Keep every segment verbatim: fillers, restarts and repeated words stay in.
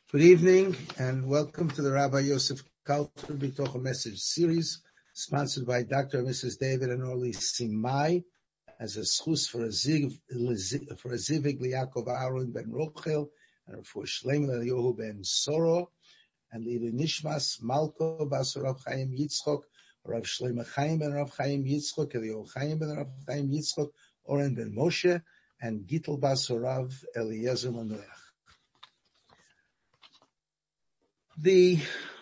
Good evening and welcome to the Rabbi Yosef Kalter B'toch Message series, sponsored by Doctor and Missus David and Orly Simai, as a schus for a ziv for a zivig Yaakov Aaron ben Rochel and for Shlomo Eliyahu ben Soro and Lilu Nishmas Malko Bas Rav Chaim Yitzchok, Rav Shlomo Chaim ben Rav Chaim Yitzchok, Eliyahu Chaim ben Rav Chaim Yitzchok, Oren ben Moshe, and Gittel Bas Rav Eliezer Manoach. The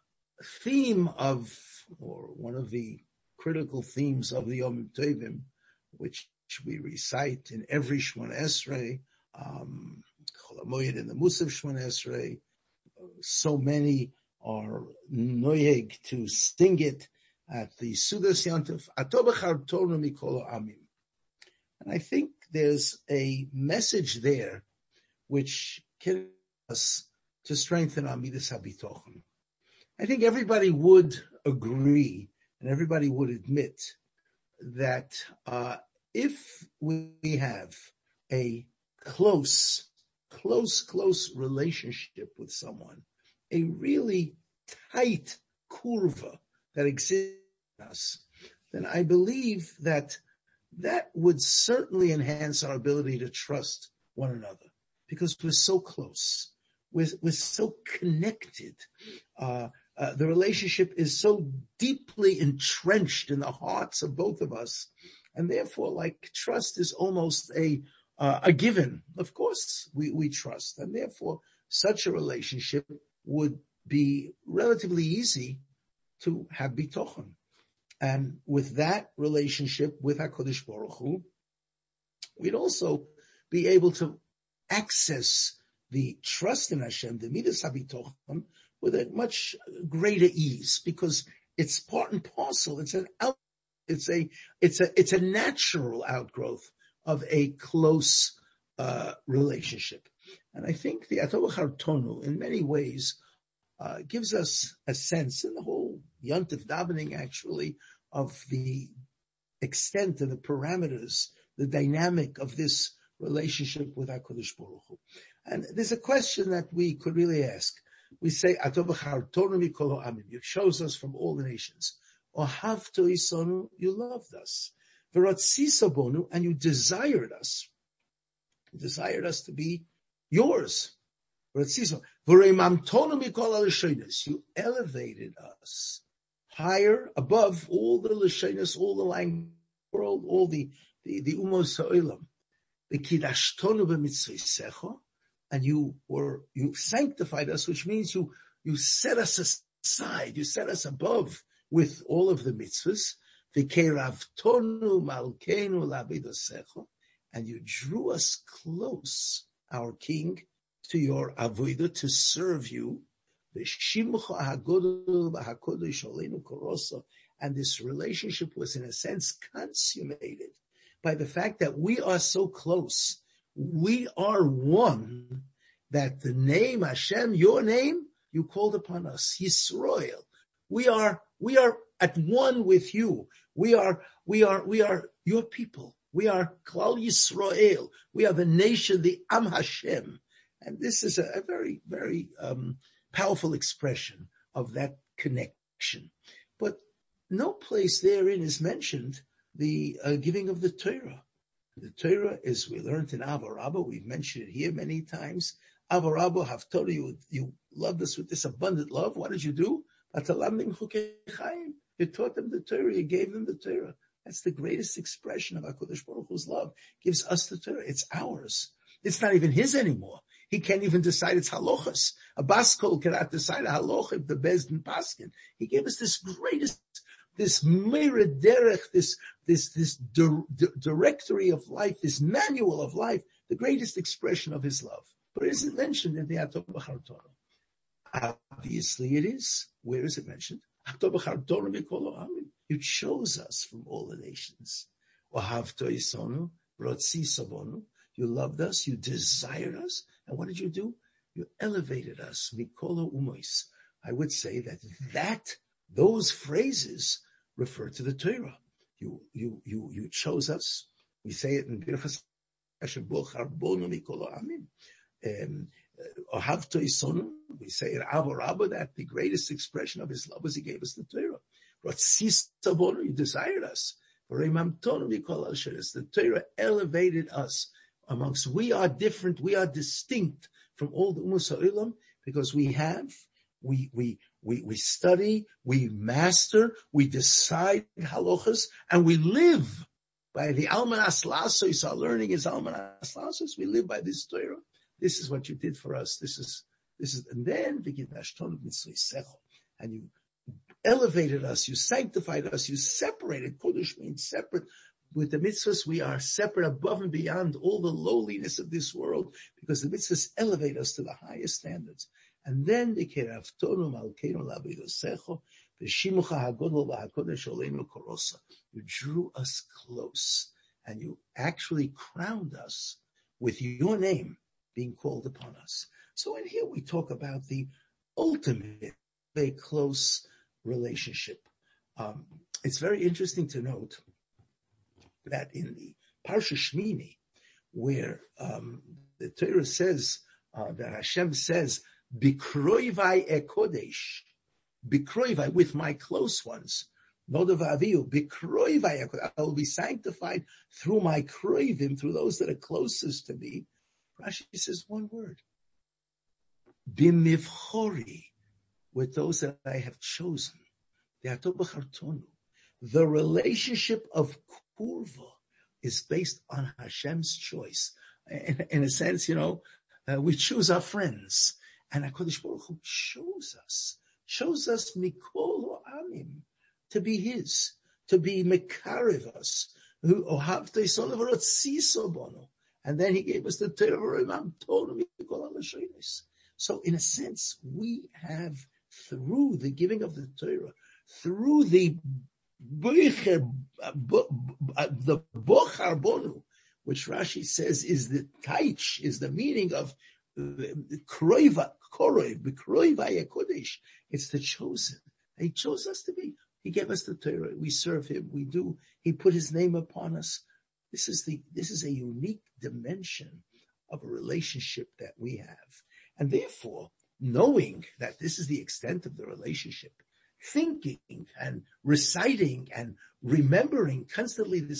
theme of, or one of the critical themes of the Yom Tovim, which we recite in every Shemona Esrei, um, Chol HaMoed in the Musaf Shemona Esrei, so many are noyeg to sing it at the Sudas Yontif, Ato b'char Torah mikol ha'amim. And I think there's a message there which can help us to strengthen our midas habitochen. I think everybody would agree and everybody would admit that uh, if we have a close, close, close relationship with someone, a really tight kurva that exists in us, then I believe that that would certainly enhance our ability to trust one another because we're so close. We're, we're so connected. Uh, uh, the relationship is so deeply entrenched in the hearts of both of us. And therefore, like, trust is almost a uh, a given. Of course, we, we trust. And therefore, such a relationship would be relatively easy to have bitochen. And with that relationship with HaKadosh Baruch Hu, we'd also be able to access the trust in Hashem, the midas habitochen, with a much greater ease, because it's part and parcel. It's an out, it's a, it's a, it's a natural outgrowth of a close uh, relationship. And I think the Ato b'char Tonu, in many ways, uh, gives us a sense in the whole Yontif davening, actually, of the extent and the parameters, the dynamic of this relationship with HaKadosh Baruch Hu. And there's a question that we could really ask. We say, Ato b'char Torah mikol ha'amim. You chose us from all the nations. Ohavto isonu, you loved us. V'ratzisa bonu, and you desired us. You desired us to be yours. V'ratzisa. V'reimamtonu mikol ha'lashonos. You elevated us higher, above all the lashonos, all the language world, all the, the, the umos ha'olam. V'kidashtonu b'mitzvosecha. And you were, you sanctified us, which means you, you set us aside, you set us above with all of the mitzvahs. V'keiravtonu malkeinu la'avodasecha, and you drew us close, our King, to your avodah, to serve you. V'shimcha hagodol v'hakodesh aleinu korosa, and this relationship was in a sense consummated by the fact that we are so close. We are one, that the name Hashem, your name, you called upon us, Yisroel. We are, we are at one with you. We are, we are, we are your people. We are Klal Yisroel. We are the nation, the Am Hashem. And this is a, a very, very um, powerful expression of that connection. But no place therein is mentioned the uh, giving of the Torah. The Torah is, we learned in Ava Rabba, we've mentioned it here many times. Ava Rabba, Haftorah, you, you loved us with this abundant love. What did you do? You taught them the Torah, you gave them the Torah. That's the greatest expression of HaKadosh Baruch Hu's love. Gives us the Torah. It's ours. It's not even his anymore. He can't even decide it's halachas. A baskol cannot decide a halacha if the Bezdin paskin. He gave us this greatest, this meira derech, this this this di- di- directory of life, this manual of life, the greatest expression of his love. But it isn't mentioned in the Ato b'char Torah. Obviously it is. Where is it mentioned? Ato b'char Torah mikol ha'amim. You chose us from all the nations. Ohavto isonu, rotzisa bonu. You loved us, you desired us, and what did you do? You elevated us. Mikol ha'umois. I would say that that those phrases refer to the Torah. You, you, you, you chose us. We say it in Birchas Hashem Bo Charbonu Mikol Ha'amim. Ohavto Isonu, we say in Abba Rabba that the greatest expression of his love was he gave us the Torah. Ratzisa Bono, he desired us. The Torah elevated us amongst, we are different, we are distinct from all the Ummos HaOlam because we have, we, we, we, we study, we master, we decide halachas, and we live by the Almanas Lasos. Our learning is Almanas Lasos. We live by this Torah. This is what you did for us. This is, this is, and then and you elevated us, you sanctified us, you separated. Kodesh means separate. With the mitzvahs, we are separate above and beyond all the lowliness of this world because the mitzvahs elevate us to the highest standards. And then the Keraftonu Malkeinu Labidosecho, Veshimucha Hagodol V'Hakodesh Oleinu Korosa. You drew us close and you actually crowned us with your name being called upon us. So in here we talk about the ultimate, very close relationship. Um, it's very interesting to note that in the Parsha Shmini, where um, the Torah says, uh, that Hashem says, Bikroivai ekodesh, Bikroivai, with my close ones, Nodav Avihu, Bikroivai ekodesh, I will be sanctified through my kroivim, through those that are closest to me. Rashi says one word, Bimivchori, with those that I have chosen. The relationship of Kurva is based on Hashem's choice. In, in a sense, you know, uh, we choose our friends. And HaKadosh Baruch Hu chose us, chose us mikol ha'amim, to be His, to be mekarev us. And then He gave us the Torah. So in a sense, we have, through the giving of the Torah, through the Bocher, the Bochar Bonu, which Rashi says is the taich, is the meaning of Kroiva, Korov, B'Kroiva Yakodesh. It's the chosen. He chose us to be. He gave us the Torah. We serve Him. We do. He put His name upon us. This is the. This is a unique dimension of a relationship that we have, and therefore, knowing that this is the extent of the relationship, thinking and reciting and remembering constantly this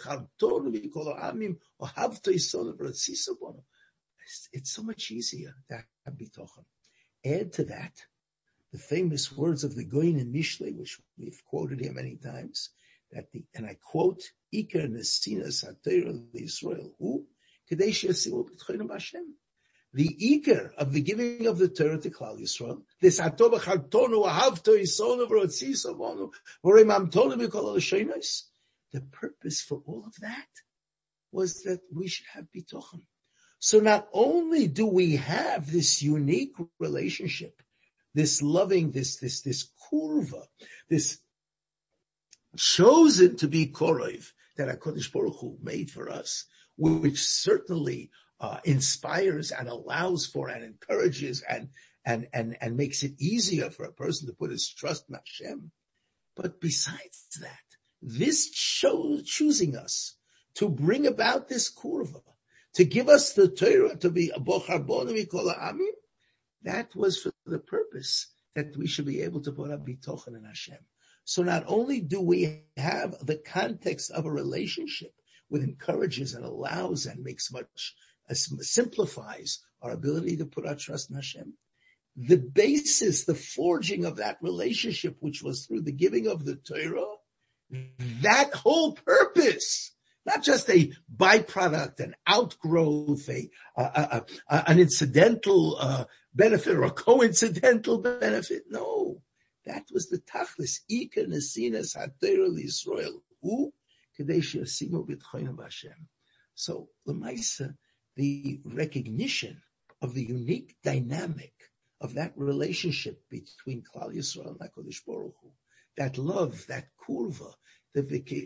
it's so much easier to have bitochen. Add to that the famous words of the Goyin in Mishlei, which we've quoted here many times, that the, and I quote, Iker Nesinas HaTorah L'Yisrael Hu Kedei Sheyasimu B'Tchonim Hashem. The Iker of the giving of the Torah to Klal Yisrael, this Hatov B'Chartonu Ahavto Yisonu V'Rotziso Bonu V'Reimamtonu B'Kol HaLoshonos. The purpose for all of that was that we should have bitochen. So not only do we have this unique relationship, this loving, this, this, this kurva, this chosen to be korov that HaKadosh Baruch Hu made for us, which certainly uh, inspires and allows for and encourages and, and, and, and makes it easier for a person to put his trust in Hashem. But besides that, this cho- choosing us to bring about this kurva, to give us the Torah, to be a bochar bonu mikol ha'amim, that was for the purpose that we should be able to put up bitochen in Hashem. So not only do we have the context of a relationship which encourages and allows and makes much, uh, simplifies our ability to put our trust in Hashem, the basis, the forging of that relationship, which was through the giving of the Torah, that whole purpose, not just a byproduct, an outgrowth, a, a, a, a an incidental uh, benefit or a coincidental benefit. No, that was the tachlis. Ika nesinas haTorah L'Yisrael hu kedei sheyasimu b'tchonim b'Hashem. So l'maisa, the recognition of the unique dynamic of that relationship between Klal Yisrael and HaKadosh Baruch Hu, that love, that kurva, the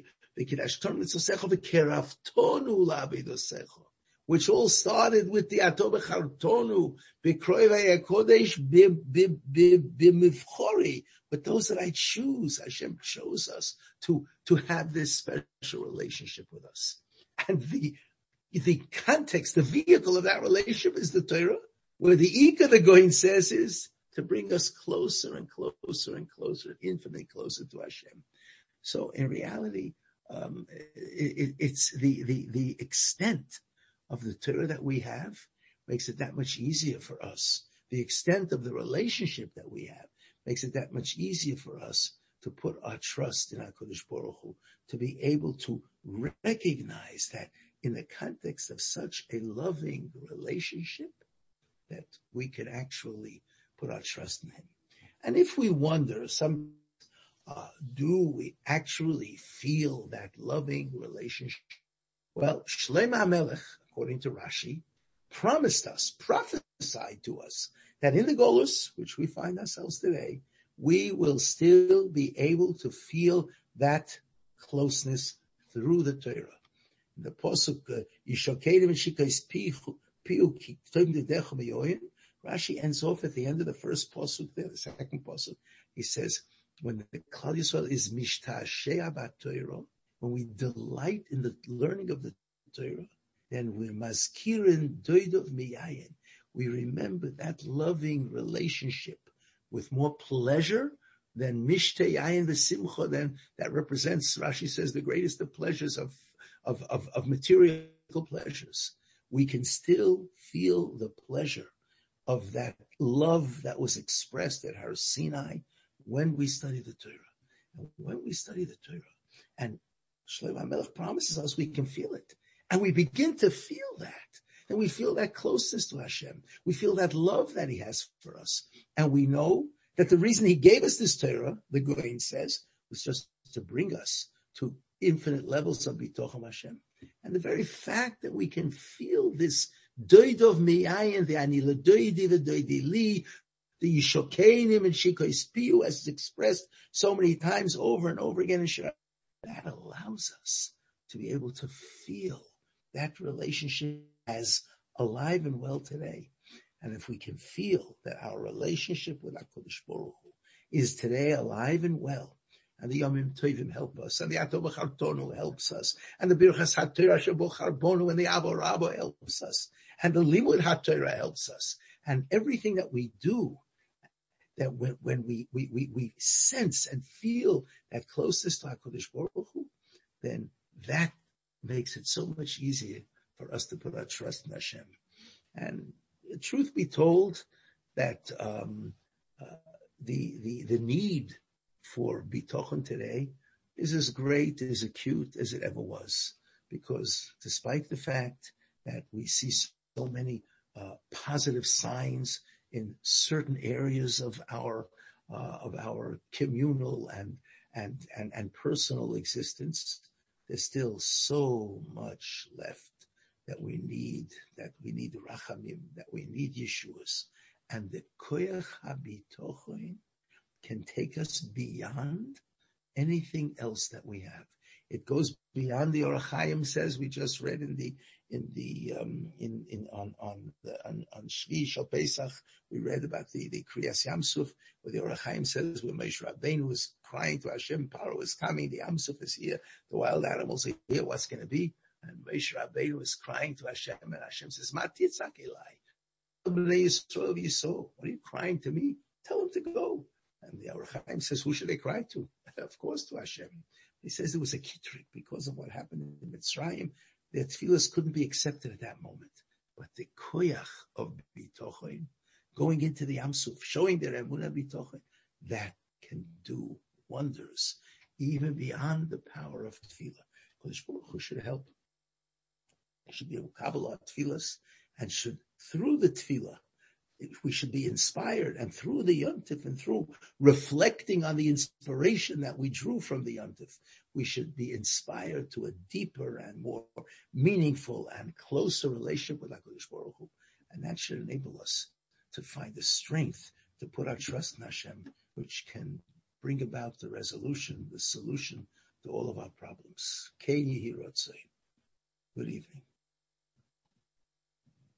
which all started with the Atov B'Chartonu, B'Kroivei HaKodesh, B'Mivchori. But those that I choose, Hashem chose us to, to have this special relationship with us. And the, the context, the vehicle of that relationship is the Torah. Where the Ika, the Goin says, is to bring us closer and closer and closer, infinitely closer to Hashem. So in reality, um, it, it, it's the, the, the extent of the Torah that we have makes it that much easier for us. The extent of the relationship that we have makes it that much easier for us to put our trust in HaKadosh Baruch Hu, to be able to recognize that in the context of such a loving relationship, that we can actually put our trust in Him. And if we wonder, some uh, do we actually feel that loving relationship? Well, Shlomo HaMelech, according to Rashi, promised us, prophesied to us, that in the Golus, which we find ourselves today, we will still be able to feel that closeness through the Torah. The Pasuk, Yishokedim Shikais Piu Ki Rashi ends off at the end of the first Pasuk there, the second Pasuk. He says, when the Klal Yisrael is Mishtasheh Abat Torah, when we delight in the learning of the Torah, then we're Mazkirin Doidov Miyayin. We remember that loving relationship with more pleasure than Mishteh Yayin V'Simcha, then that represents, Rashi says, the greatest of pleasures of, of, of, of material pleasures. We can still feel the pleasure of that love that was expressed at Har Sinai when we study the Torah. And when we study the Torah, and Shlomo HaMelech promises us we can feel it. And we begin to feel that. And we feel that closeness to Hashem. We feel that love that He has for us. And we know that the reason He gave us this Torah, the Goin says, was just to bring us to infinite levels of Bitocham Hashem. And the very fact that we can feel this Doidov Miyayin, the Anila Doidi, the Doidi Li, the Yishokenim and Shikois Piu, as it's expressed so many times over and over again in Shira, that allows us to be able to feel that relationship as alive and well today. And if we can feel that our relationship with HaKadosh Baruch Hu is today alive and well, and the Yomim Tovim help us, and the Atov Chartonu helps us, and the Birchas HaTorah Shebo Charbonu and the Avo Rabo helps us, and the Limud HaTorah helps us, and everything that we do, that when, when we, we, we, we sense and feel that closeness to HaKadosh Baruch Hu, then that makes it so much easier for us to put our trust in Hashem. And truth be told, that um, uh, the, the the need for bitochen today is as great, as acute as it ever was. Because despite the fact that we see so many uh, positive signs in certain areas of our uh, of our communal and and and and personal existence, there's still so much left that we need, that we need rachamim, that we need Yeshuas. And the koyach habitochen can take us beyond anything else that we have. It goes beyond the Orach Chaim says, we just read in the, in the, um, in, in, on, on the, on, on Shvi Shal Pesach, we read about the, the Kriyas Yamsuf, where the Orach Chaim says, when Moshe Rabbeinu was crying to Hashem, Paro is coming, the Yamsuf is here, the wild animals are here, what's going to be? And Moshe Rabbeinu was crying to Hashem, and Hashem says, Ma titzak elai. Bnei Yisrael Yisrael, what are you crying to me? Tell him to go. And the Orach Chaim says, who should they cry to? Of course, to Hashem. He says it was a kitrik because of what happened in Mitzrayim. Their tefillas couldn't be accepted at that moment. But the koyach of bitochen, going into the Yamsuf, showing their emunah bitochen, that can do wonders, even beyond the power of tefillah. Kodesh Baruch Hu should help. He should be able to Kabbalah tefillas, and should, through the tefillah, we should be inspired, and through the Yontif and through reflecting on the inspiration that we drew from the Yontif, we should be inspired to a deeper and more meaningful and closer relationship with HaKadosh Baruch Hu. And that should enable us to find the strength to put our trust in Hashem, which can bring about the resolution, the solution to all of our problems. Kei Yehi Ratzon. Good evening.